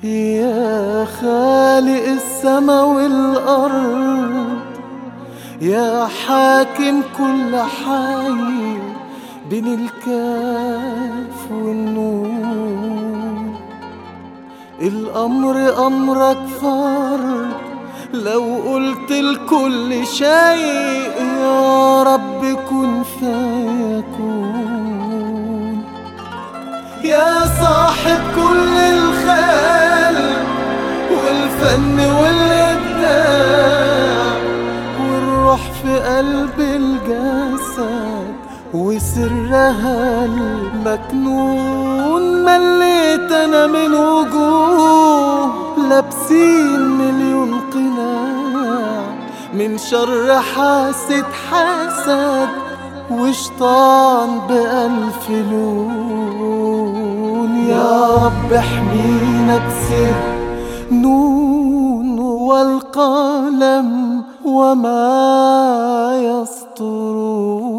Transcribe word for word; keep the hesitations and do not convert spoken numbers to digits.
يا خالق السما والأرض، يا حاكم كل حي بين الكاف والنون. الأمر أمرك فرد، لو قلت لكل شيء يا رب كن فيكون. يا صاحب كل الخلق والفن والإبداع والروح في قلب الجسد وسرها المكنون، مليت أنا من وجوه لابسين مليون قناع من شر حاسد حسد وشطان بألف لون. يا رب احمينا بسر نون والقلم وما يسطرون.